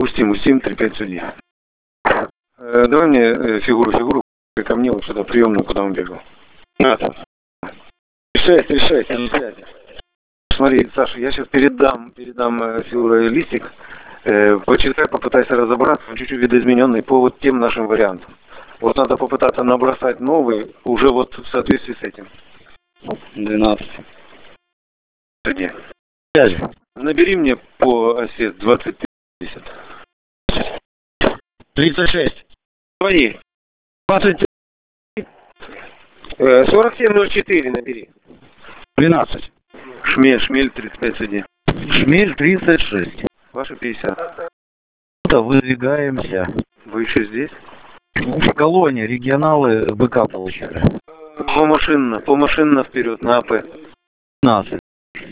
Устим, 3-5 судей. Давай мне фигуру ко мне вот сюда, приемную, куда он бегал. Решай. Смотри, Саша, я сейчас передам листик. Почитай, попытайся разобраться, он чуть-чуть видоизмененный по вот тем нашим вариантам. Вот надо попытаться набросать новый, уже вот в соответствии с этим. 12. Набери мне по оси 20-50. 36. Твои. 20. 4704 набери. 12. Шмель 35 суди. Шмель 36. Ваши 50. Выдвигаемся. Вы еще здесь? В колонии регионалы БК получили. По машинно вперед, на АП. 15.